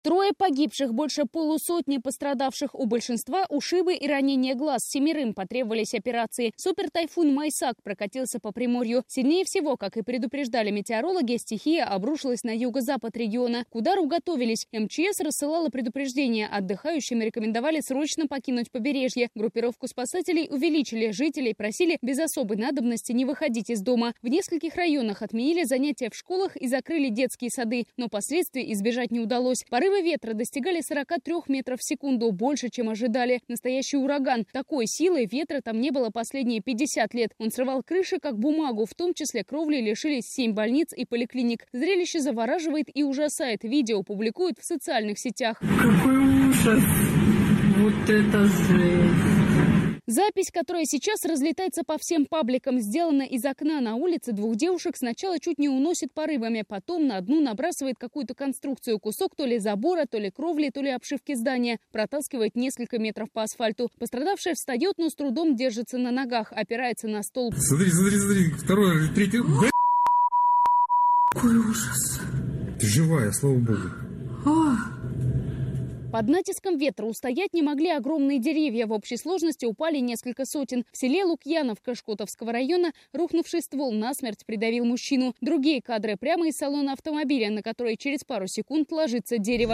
Трое погибших, больше полусотни пострадавших, у большинства ушибы и ранения глаз. 7 потребовались операции. Супертайфун Майсак прокатился по Приморью. Сильнее всего, как и предупреждали метеорологи, стихия обрушилась на юго-запад региона. К удару готовились. МЧС рассылала предупреждения. Отдыхающим рекомендовали срочно покинуть побережье. Группировку спасателей увеличили. Жителей просили без особой надобности не выходить из дома. В нескольких районах отменили занятия в школах и закрыли детские сады. Но последствий избежать не удалось. Порывы ветра достигали 43 метров в секунду, больше, чем ожидали. Настоящий ураган. Такой силы ветра там не было последние 50 лет. Он срывал крыши, как бумагу, в том числе кровли лишились 7 больниц и поликлиник. Зрелище завораживает и ужасает. Видео публикуют в социальных сетях. Какой ужас! Вот это жесть! Запись, которая сейчас разлетается по всем пабликам, сделана из окна на улице. 2 девушек сначала чуть не уносит порывами, потом на одну набрасывает какую-то конструкцию, кусок то ли забора, то ли кровли, то ли обшивки здания, протаскивает несколько метров по асфальту. Пострадавшая встает, но с трудом держится на ногах, опирается на столб. Смотри, второй, третий. Какой ужас! Ты живая, слава богу. Под натиском ветра устоять не могли огромные деревья. В общей сложности упали несколько сотен. В селе Лукьяновка Шкотовского района рухнувший ствол насмерть придавил мужчину. Другие кадры прямо из салона автомобиля, на который через пару секунд ложится дерево.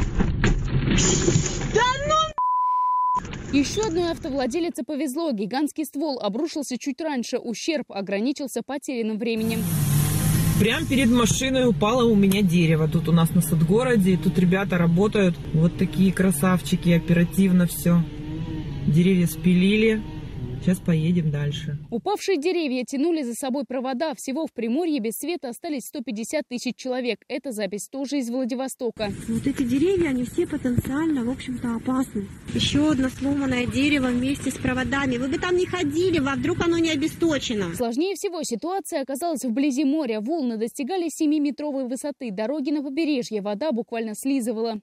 Еще одной автовладелице повезло. Гигантский ствол обрушился чуть раньше. Ущерб ограничился потерянным временем. Прям перед машиной упало у меня дерево. Тут у нас на Садгороде. Тут ребята работают. Вот такие красавчики. Оперативно все. Деревья спилили. Сейчас поедем дальше. Упавшие деревья тянули за собой провода. Всего в Приморье без света остались 150 тысяч человек. Эта запись тоже из Владивостока. Вот эти деревья, они все потенциально, в общем-то, опасны. Еще одно сломанное дерево вместе с проводами. Вы бы там не ходили, а вдруг оно не обесточено. Сложнее всего ситуация оказалась вблизи моря. Волны достигали 7-метровой высоты. Дороги на побережье вода буквально слизывала.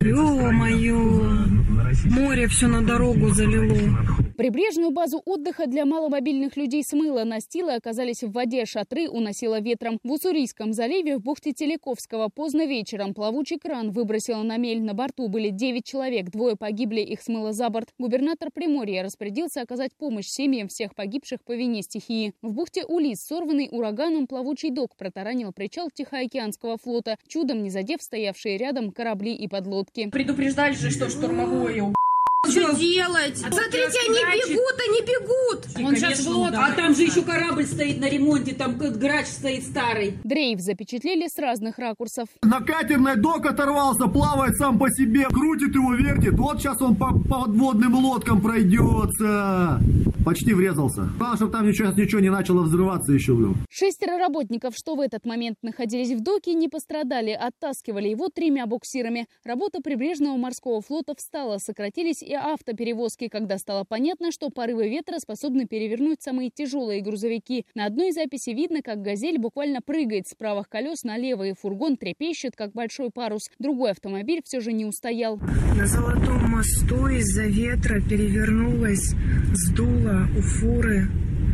Ё-моё! Море все на дорогу залило. Прибрежную базу отдыха для маломобильных людей смыло. Настилы оказались в воде, шатры уносило ветром. В Уссурийском заливе в бухте Телековского поздно вечером плавучий кран выбросило на мель. На борту были 9 человек, 2 погибли, их смыло за борт. Губернатор Приморья распорядился оказать помощь семьям всех погибших по вине стихии. В бухте Улис, сорванный ураганом плавучий док, протаранил причал Тихоокеанского флота, чудом не задев стоявшие рядом корабли и подлодки. Предупреждали же, что штурмовое. Что делать? Смотрите, они бегут! Он сейчас в лодке. А там же еще корабль стоит на ремонте, там грач стоит старый. Дрейф запечатлели с разных ракурсов. На катерной док оторвался, плавает сам по себе, крутит его, вертит. Вот сейчас он по подводным лодкам пройдется. Почти врезался. Главное, чтобы там ничего не начало взрываться еще. 6 работников, что в этот момент находились в доке, не пострадали. Оттаскивали его 3 буксирами. Работа прибрежного морского флота встала, сократились и автоперевозки, когда стало понятно, что порывы ветра способны перевернуть самые тяжелые грузовики. На одной записи видно, как «Газель» буквально прыгает с правых колес налево, и фургон трепещет, как большой парус. Другой автомобиль все же не устоял. На Золотом мосту из-за ветра перевернулась, сдуло у фуры.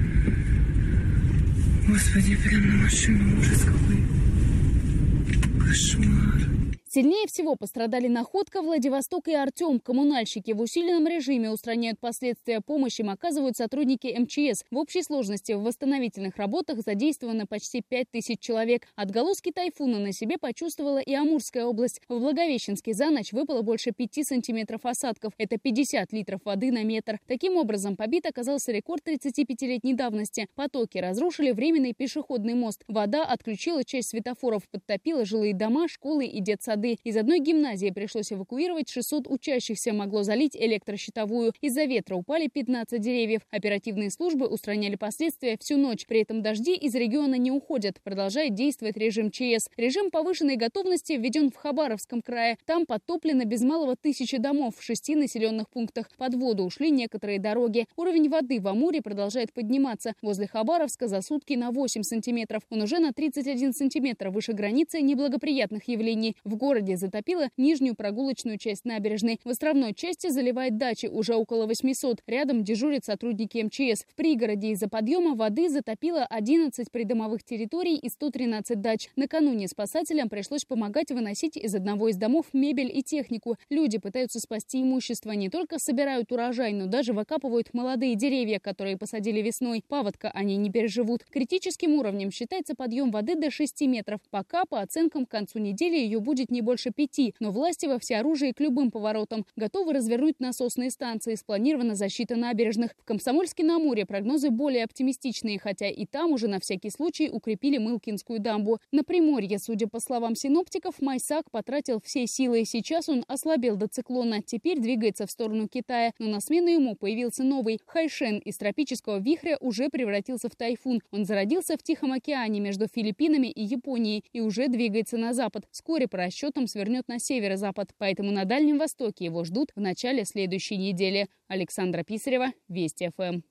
Господи, прям на машину, ужас какой. Кошмар. Сильнее всего пострадали Находка, Владивосток и Артем. Коммунальщики в усиленном режиме устраняют последствия. Помощь им оказывают сотрудники МЧС. В общей сложности в восстановительных работах задействовано почти 5000 человек. Отголоски тайфуна на себе почувствовала и Амурская область. В Благовещенске за ночь выпало больше 5 сантиметров осадков. Это 50 литров воды на метр. Таким образом, побит оказался рекорд 35-летней давности. Потоки разрушили временный пешеходный мост. Вода отключила часть светофоров, подтопила жилые дома, школы и детсады. Из одной гимназии пришлось эвакуировать 600 учащихся, могло залить электрощитовую. Из-за ветра упали 15 деревьев. Оперативные службы устраняли последствия всю ночь. При этом дожди из региона не уходят. Продолжает действовать режим ЧС. Режим повышенной готовности введен в Хабаровском крае. Там подтоплено без малого 1000 домов в 6 населенных пунктах. Под воду ушли некоторые дороги. Уровень воды в Амуре продолжает подниматься. Возле Хабаровска за сутки на 8 сантиметров. Он уже на 31 сантиметр выше границы неблагоприятных явлений. В городе затопило нижнюю прогулочную часть набережной. В островной части заливает дачи, уже около 800. Рядом дежурят сотрудники МЧС. В пригороде из-за подъема воды затопило 11 придомовых территорий и 113 дач. Накануне спасателям пришлось помогать выносить из одного из домов мебель и технику. Люди пытаются спасти имущество. Не только собирают урожай, но даже выкапывают молодые деревья, которые посадили весной. Паводка они не переживут. Критическим уровнем считается подъем воды до 6 метров. Пока, по оценкам, к концу недели ее будет не больше 5. Но власти во всеоружии к любым поворотам. Готовы развернуть насосные станции. Спланирована защита набережных. В Комсомольске-на-Амуре прогнозы более оптимистичные, хотя и там уже на всякий случай укрепили Мылкинскую дамбу. На Приморье, судя по словам синоптиков, Майсак потратил все силы. Сейчас он ослабел до циклона. Теперь двигается в сторону Китая. Но на смену ему появился новый. Хайшен из тропического вихря уже превратился в тайфун. Он зародился в Тихом океане между Филиппинами и Японией и уже двигается на запад. Вскоре по расчетам свернет на северо-запад. Поэтому на Дальнем Востоке его ждут в начале следующей недели. Александра Писарева, Вести ФМ.